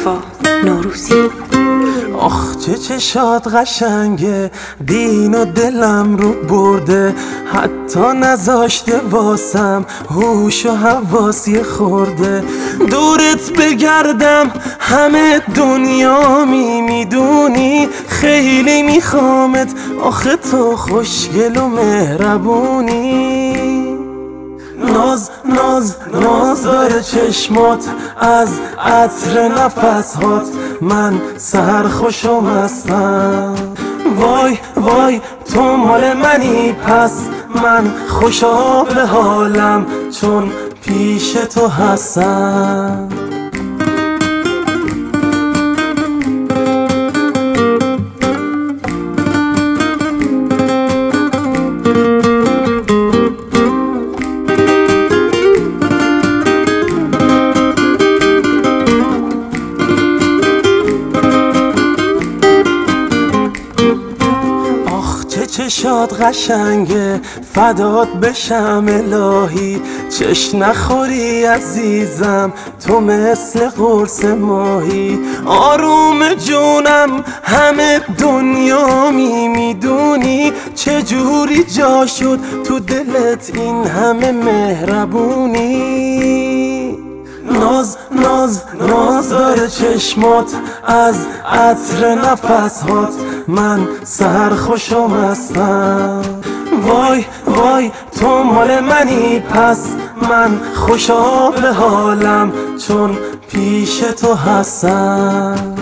وفا نوروزی. آخ چه چشات قشنگه، دین و دلم رو برده، حتی نذاشته واسم هوش و حواسی خورده. دورت بگردم همه دنیا میدونی، خیلی میخوامت آخه تو خوشگل و مهربونی. ناز داره چشمات از عطر نفسهات، من سرخوش و مستم. وای تو مال منی، پس من خوشا به حالم چون پیش تو هستم. چه چشات قشنگه، فدات بشم الهی، چش نخوری عزیزم تو مثل قرص ماهی. آروم جونم همه دنیا میدونی، چجوری جا شد تو دلت این همه مهربونی. ناز داره چشمات از عطر نفسهات، من سرخوش و مستم. وای تو مال منی، پس من خوشا به حالم چون پیش تو هستم.